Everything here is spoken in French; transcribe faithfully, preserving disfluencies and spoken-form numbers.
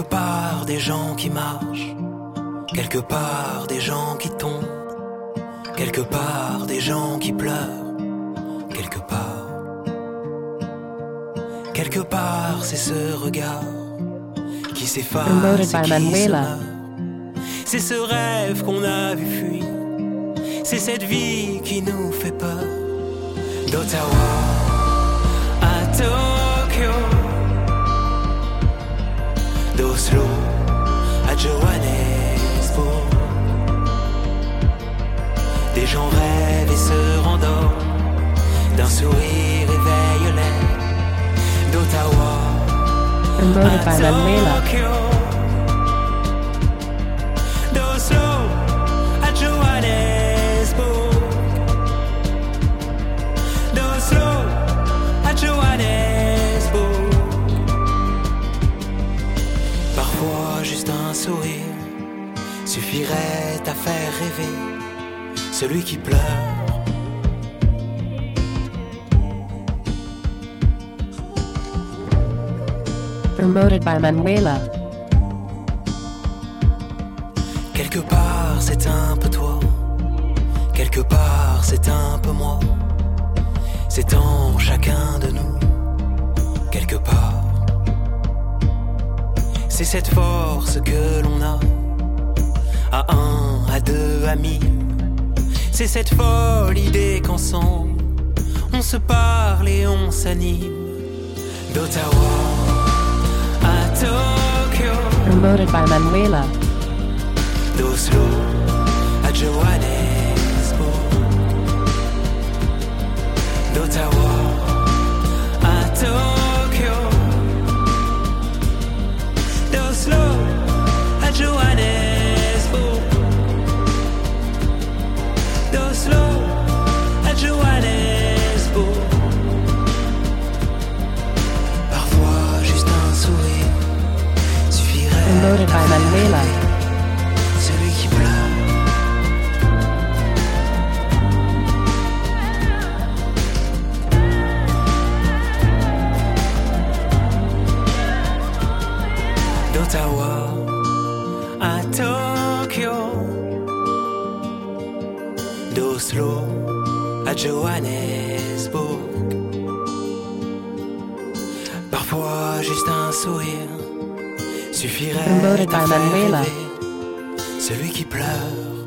part des gens qui marchent, quelque part des gens qui tombent, quelque part des gens qui pleurent, quelque part. Quelque part c'est ce regard qui s'efface et qui se meurt. C'est ce rêve qu'on a vu fuir, c'est cette vie qui nous fait peur. D'Ottawa à Tokyo, d'Oslo à Johannesburg, des gens rêvent et se rendorment, d'un sourire éveille-les. D'Ottawa à Tokyo, d'Oslo à Johannesburg, d'Oslo à Johannesburg. Parfois juste un sourire suffirait à faire rêver celui qui pleure. Promoted by Manuela. Quelque part c'est un peu toi, quelque part c'est un peu moi, c'est en chacun de nous, quelque part. C'est cette force que l'on a, à un, à deux, à mille. C'est cette folle idée qu'ensemble on se parle et on s'anime. D'Ottawa à Tokyo, Promoted by Manuela. d'Oslo à Johannesburg, d'Ottawa à Tokyo, d'Oslo à Johannesburg, d'Oslo à Johannesburg. Parfois juste un sourire suffirait. Promoted by Manuela. Celui qui pleure. D'Ottawa à Tokyo, d'Oslo à Johannesburg. Parfois juste un sourire suffirait Promoted by à faire Manuela. rêver celui qui pleure.